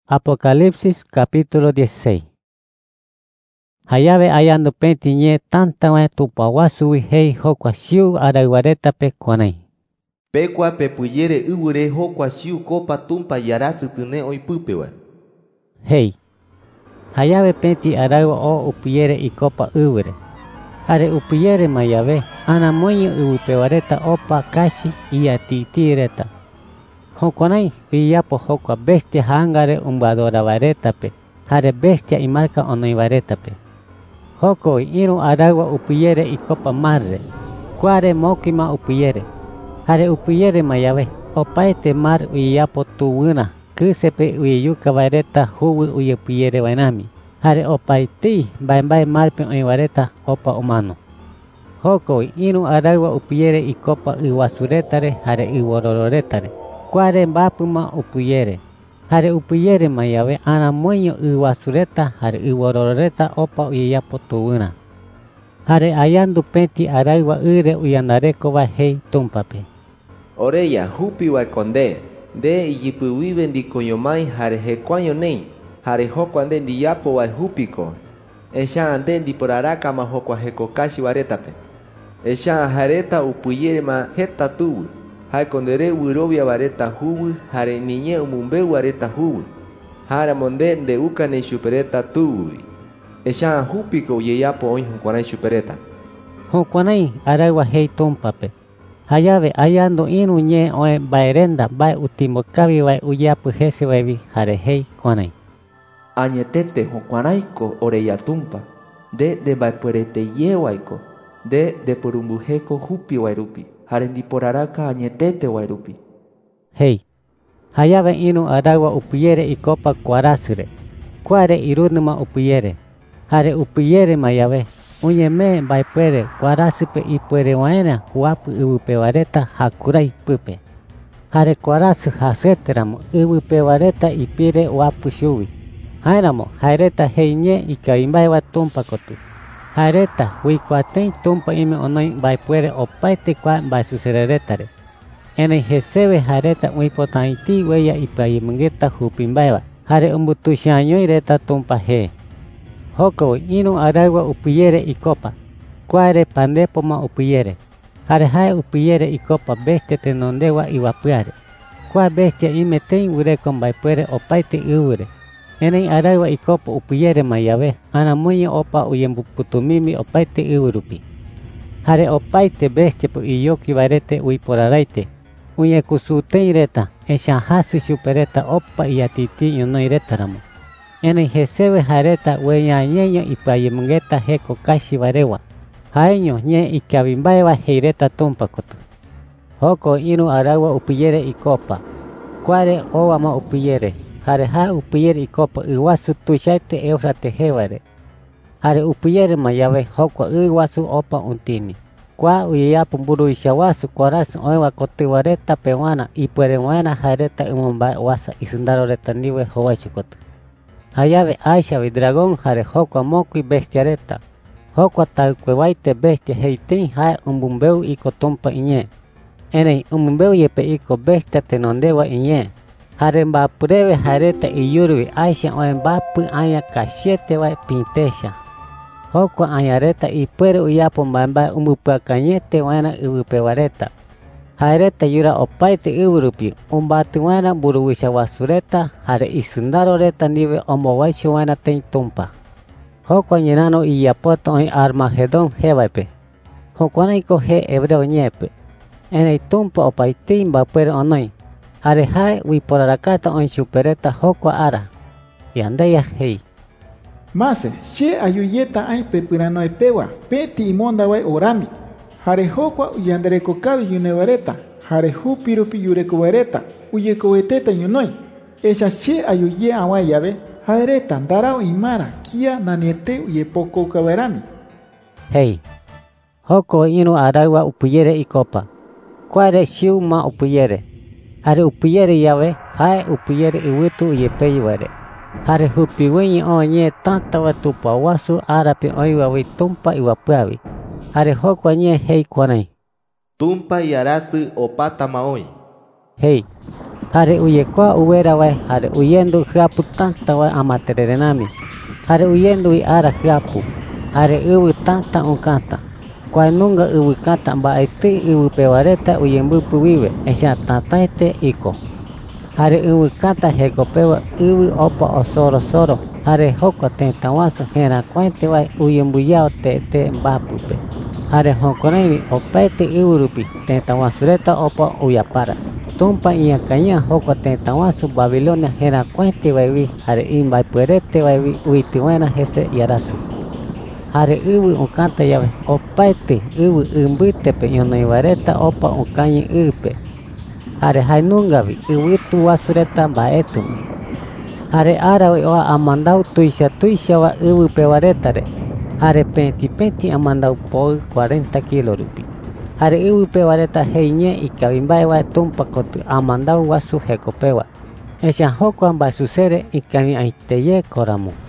Apocalipsis capítulo 16. Hayave ayando penti ñe tanta wa tupawasu hei hokwa shiu araiwareta pe kwanai. Pekua pepuyere ure hokwa shiu kopa tumpa yarasu tune oipypewa. Hei. Hayave penti araiwa o upuyere ikopa ure. Hare upuyere mayave ana moño upewareta opa kashi iya titireta. Hokwanai iyapo hokwa bestia hangare umbadora vareta pe. Hare bestia imarka onoi vareta pe. Hoko iru aragua upuyere ikopa marre. Kuare mokima upuyere. Hare upuyere mayave opaete mar uyapo tuwuna. Kusepe uyuka vareta huwi uyupuyere wainami. Hare opaiti bai marpe oivareta opa humano. Hoko iru aragua upuyere ikopa iwasuretare hare iworororetare. Kuare mbapuma upuyere. Hare upuyere mayave ana moño iwasureta hare iwororeta opa uyapo tuwuna. Hare ayandu penti aragua ure uyandareko va hei tumpape. Oreya hupi wa konde. De iyipuwi bendikoyomai hare hekuaño nei. Hare hokwa ande ndiyapo wa hupiko. Esha ande ndiporaraka ma hokwa hekokashi varetape. Esha hareta upuyere ma heta tuwu. Hai kondere urobia vareta huwu hare niñe umumbeu vareta huwu. Hara monde de ukane supereta tuwi. Esha hupiko yeyapo oin hunkwanai supereta. Hunkwanai aragua hei tumpape. Hayave ayando inu ñe oe baerenda bai utimokavi vai uyapu hese vaivi hare hei kwanai. Añetete hunkwanaico oreya tumpa. De baipuerete yewaiko. De porumbujeko hupi wairupi. Hare ndiporaraka añetete wairupi. Hei. Hayave inu aragua upuyere ikopa kuarasure. Kuare irunuma upuyere. Hare upuyere mayave. Uñeme baipuere kuarasupe ipuere waena huapu ibupewareta hakurai pupe. Hare kuarasu haseteramo ibupewareta ipire huapu shuwi. Hairamo haireta heiñe ikavimbaiwa tumpa kotu. Haireta huikuatei tumpa ime onoi baipuere opaite kwa baisusereretare. Enei jesebe haireta uipotaiti weya ipayimungeta hupimbaiwa. Hare umbutushañoi reta tumpa he. Hoko inu aragua upuyere ikopa. Kuare pandepoma upuyere. Hare hae upuyere ikopa bestia tenondewa iwapuare. Kua bestia imetei urekon baipuere opaite ure. Enei aragua ikopa upuyere mayave. Ana moño opa uyembuputumimi opaite urupi. Hare opaite bestia pu iyoki varete uiporaraite. Uyekusutei reta. Esha hasu supereta opa iatiti yonoi retaramo. Enei jesebe hareta weñañeño ipayemungeta heko kashi varewa. Haeño ñe ikavimbaewa heireta tumpakotu. Hoko inu aragua upuyere ikopa. Kuare owama upuyere. Hare ha upuyere ikopa iwasu tushaite Eufrate hevare. Hare upuyere mayave hoko iwasu opa untini. Kwa uyapu mburu ishawasu kuarasu oewa kotu vareta pewana ipuere wana hareta umumba wasa isundaro reta niwe howachukotu. Hayave aishavi dragón hare hokwa mokui bestiareta. Hokwa taukuewaite bestia heitei hae umbumbeu iko tumpa iñe. Enei umbumbeu yepe iko bestia tenondewa iñe. Hare mbapureve hareta iyurui aisha oe mbapu aya kashiete wae pintesha. Hokwa ayareta ipuere uyapo mbamba umbupuakañete wana ubupewareta. Hareta yura opaite urupi umbatu wana buruwisha wasureta hare isundaro reta nive omowaishu wana ten tumpa. Hokwa nyenano iyapoto oi Armagedón hevaipe. Hokwanai he hebreo ñepe. Enei tumpa opaite mbapuere onoi. Hare hae wiporarakata oi supereta hokwa ara. Yandeya hei. Mase, she ayuyeta ai pepuranoe pewa, peti imonda wai orami. Hare hokwa uyandereko kavi yunevareta. Hare hupirupi yureko vareta. Uyeko veteta yunoi. Esa she ayuye awayave. Hareta darao imara. Kia naniete uyepoko kavarami. Hei. Hoko inu aragua upuyere ikopa. Kuare shiu ma upuyere. Hare upuyere yave. Hae upuyere iwitu uyepeyuare. Hare hupiwenyi onye tanta watupa wasu arapi oiwawi tumpa iwapuavi. Hare hokwa nye hei kwanai. Tumpa y arasu opata maoi. Hei. Hare uyekua uwera wae hare uyendu hiapu tanta wae amatererenami. Hare uyendu i ara hiapu. Hare uwu tanta unkanta. Kuai nunga uwu kanta mbaeti uwu pewareta uyembupu wiwe. Esha tataite iko. Hare uwu kanta hekopewa uwu opa osoro soro. Hare hokwa tentawasu hera kuaite wae uyembuyao te mbapupe. Hare hokorevi opaite uwurupi tentawasureta opa uyapara. Tumpa iya kanya hokwa tentawasu Babilonia hera kuaite waewi. Hare imbai puerete waewi uitiwena hese yarasu. Hare uwu unkanta yawe opaite uwu umbitepe yonoiwareta opa unkanyi upe. Hare hainungavi uwitu wasureta baetum. Hare arawi oa amandau tuisha wa uwu pewaretare. Hare penti amandau poi 40 kilo rupi. Hare uwu pewareta heiñe ikavimbae wa tumpa kotu amandau wasu hekopewa. Esha hokwa basusere ikami aiteye koramu.